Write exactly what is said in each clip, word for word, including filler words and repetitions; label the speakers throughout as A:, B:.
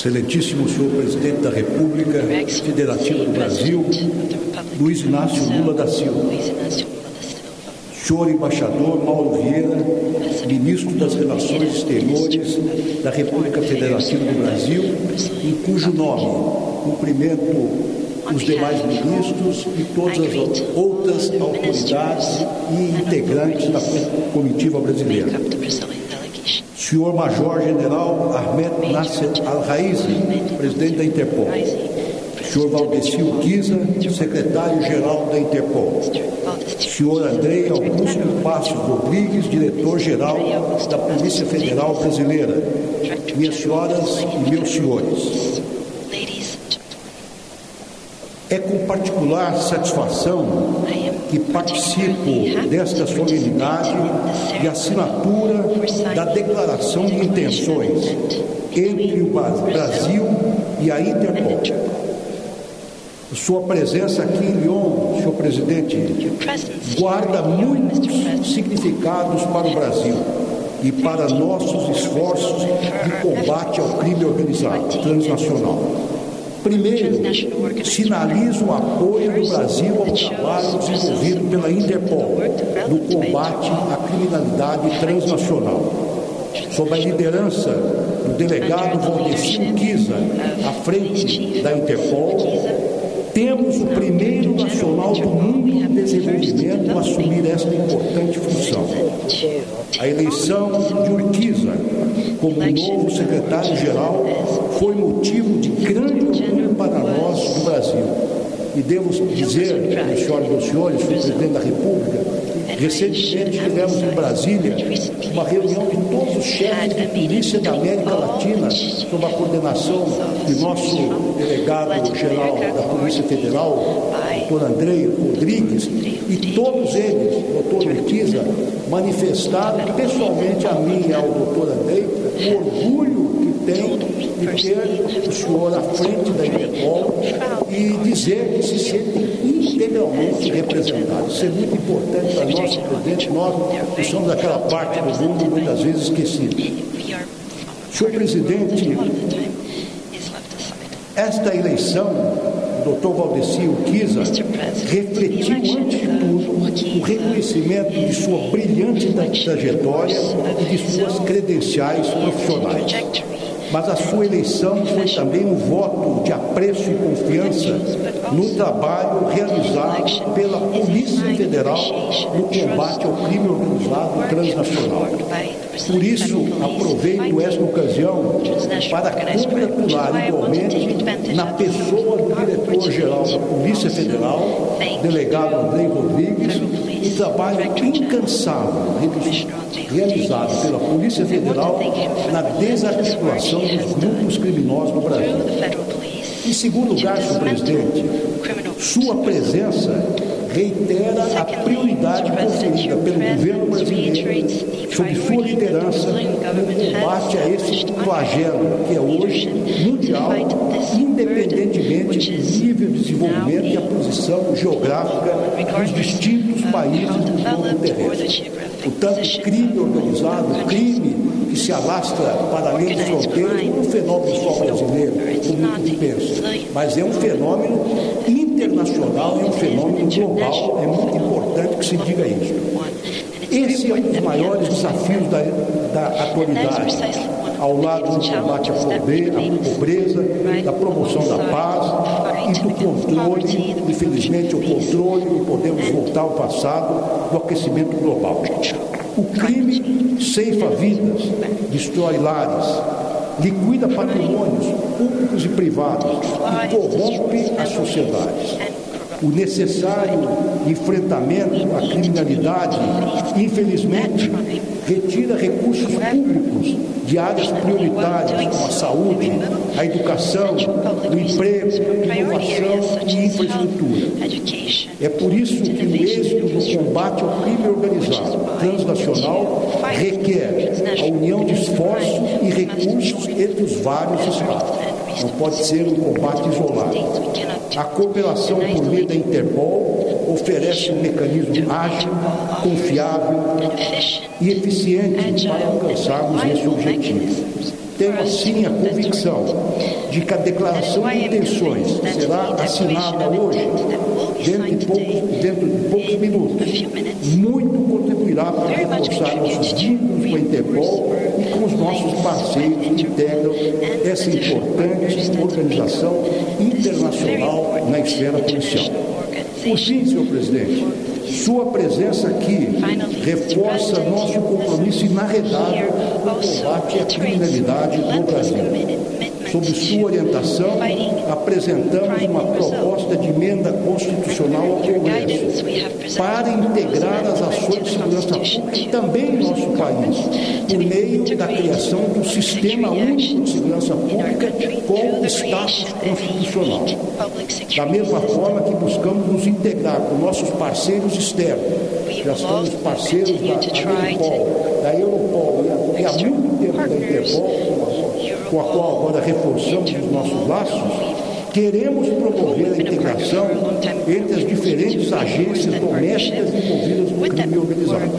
A: Excelentíssimo senhor Presidente da República Federativa do Brasil, Luiz Inácio Lula da Silva. Senhor Embaixador Mauro Vieira, Ministro das Relações Exteriores da República Federativa do Brasil, em cujo nome cumprimento os demais ministros e todas as outras autoridades e integrantes da comitiva brasileira. Senhor Major-General Ahmed Nasser Al-Raizi, presidente da Interpol. Senhor Valdeci Urquiza, secretário-geral da Interpol. Senhor Andrei Augusto Passos Rodrigues, diretor-geral da Polícia Federal Brasileira. Minhas senhoras e meus senhores, é com particular satisfação que participo desta solenidade de assinatura da Declaração de Intenções entre o Brasil e a Interpol. Sua presença aqui em Lyon, senhor presidente, guarda muitos significados para o Brasil e para nossos esforços de combate ao crime organizado transnacional. Primeiro, sinaliza o apoio do Brasil ao trabalho desenvolvido pela Interpol no combate à criminalidade transnacional. Sob a liderança do delegado Valdeci Urquiza, à frente da Interpol, temos o primeiro nacional do mundo em desenvolvimento a assumir esta importante função. A eleição de Urquiza como novo secretário-geral foi motivo de grande orgulho para nós do Brasil. E devo dizer, meus senhores e meus senhores, senhor presidente da República, recentemente tivemos em Brasília uma reunião de todos os chefes de polícia da América Latina, sob a coordenação do nosso delegado-geral da Polícia Federal, doutor Andrei Rodrigues, e todos eles, doutor Urquiza, manifestaram pessoalmente a mim e ao doutor Andrei o orgulho que tem de ter o senhor à frente da Interpol e dizer que se sentem integralmente representados. Isso é muito importante para nós, presidente, nós que somos daquela parte do mundo muitas vezes esquecida. Senhor presidente, esta eleição, o doutor Valdeci Urquiza refletiu, antes de tudo, o reconhecimento de sua brilhante trajetória e de suas credenciais profissionais. Mas a sua eleição foi também um voto de apreço e confiança no trabalho realizado pela Polícia Federal no combate ao crime organizado transnacional. Por isso, aproveito esta ocasião para congratular igualmente na pessoa do diretor-geral da Polícia Federal, delegado Andrei Rodrigues, o trabalho incansável realizado pela Polícia Federal na desarticulação dos grupos criminosos no Brasil. Em segundo lugar, senhor presidente, sua presença reitera a prioridade conferida pelo governo brasileiro, sob sua liderança, no combate a esse flagelo que é hoje mundial, independentemente do nível de desenvolvimento e a posição geográfica dos distintos países do globo terrestre. Portanto, crime organizado, crime que se alastra para além de fronteiras, não é um fenômeno só brasileiro, como muitos pensam, mas é um fenômeno internacional, é um fenômeno global, é muito importante que se diga isso. Esse é um dos maiores desafios da, da atualidade, ao lado do combate à pobreza, da promoção da paz e do controle, infelizmente, o controle, e podemos voltar ao passado, do aquecimento global. O crime ceifa vidas, destrói lares, liquida patrimônios públicos e privados e corrompe as sociedades. O necessário enfrentamento à criminalidade, infelizmente, retira recursos públicos de áreas prioritárias como a saúde, a educação, o emprego, a inovação e infraestrutura. É por isso que o êxito do combate ao crime organizado transnacional requer a união de esforços e recursos entre os vários estados. Não pode ser um combate isolado. A cooperação por meio da Interpol oferece um mecanismo ágil, confiável e eficiente para alcançarmos esse objetivo. tenho assim a convicção de que a declaração de intenções será assinada hoje, dentro de poucos, dentro de poucos minutos, muito contribuirá para reforçar nossos vínculos com a Interpol e com os nossos parceiros que integram essa importante organização internacional na esfera policial. Por fim, senhor presidente, sua presença aqui reforça nosso compromisso inarredável com o combate à criminalidade no Brasil. Sob sua orientação, apresentamos uma proposta de emenda constitucional ao Congresso para integrar as ações de segurança pública também em nosso país, por meio da criação do Sistema Único de Segurança Pública com status constitucional. Da mesma forma que buscamos nos integrar com nossos parceiros externos, já somos parceiros da Interpol, da Europol e há muito tempo da Interpol, com a qual agora reforçamos os nossos laços, queremos promover a integração entre as diferentes agências domésticas envolvidas no crime organizado,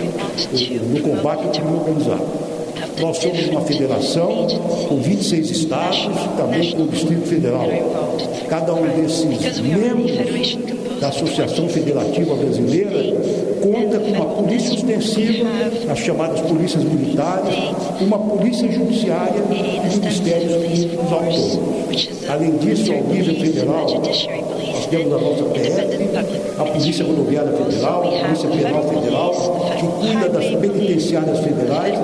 A: no combate ao crime organizado. Nós somos uma federação com vinte e seis estados e também com o Distrito Federal. Cada um desses membros da Associação Federativa Brasileira conta com uma polícia ostensiva, as chamadas polícias militares, uma polícia judiciária e ministérios públicos autônomos. Além disso, ao nível federal, nós temos a nossa P F, a Polícia Rodoviária Federal, a Polícia Penal Federal, que cuida das penitenciárias federais,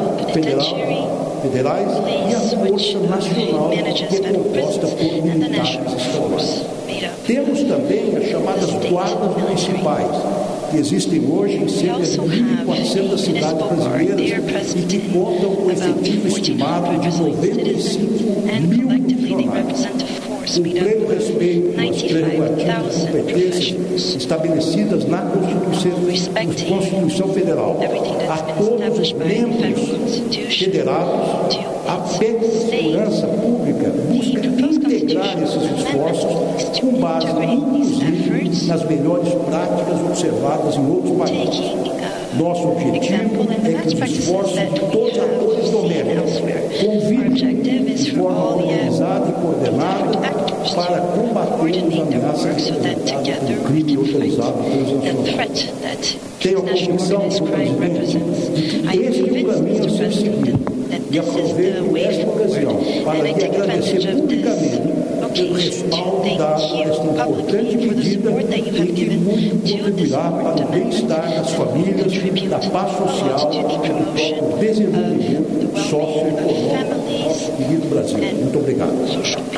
A: federal, federais e a Força Nacional, que é composta por militares estaduais. Temos também as chamadas guardas municipais, que existem hoje em cerca de mil e quatrocentas cidades brasileiras e que contam com efetivo estimado de noventa e cinco mil funcionários. Com pleno respeito às prerrogativas e competências estabelecidas na Constituição, Constituição Federal, a todos os membros federados, a P E C de Segurança Pública busca integrar esses esforços com base, inclusive, nas melhores práticas observadas em outros países. Nosso objetivo é que os esforços de todos os atores domésticos convivam de forma organizada e coordenada para combater as ameaças representadas pelo crime organizado transnacional. Tenho a convicção, senhor presidente, de que este é o caminho a ser seguido e aproveito esta ocasião para lhe agradecer publicamente pelo respaldo dado a esta importante medida e que muito contribuirá para o bem-estar das famílias, da paz social e do próprio desenvolvimento socioeconômico do nosso querido Brasil. Muito obrigado.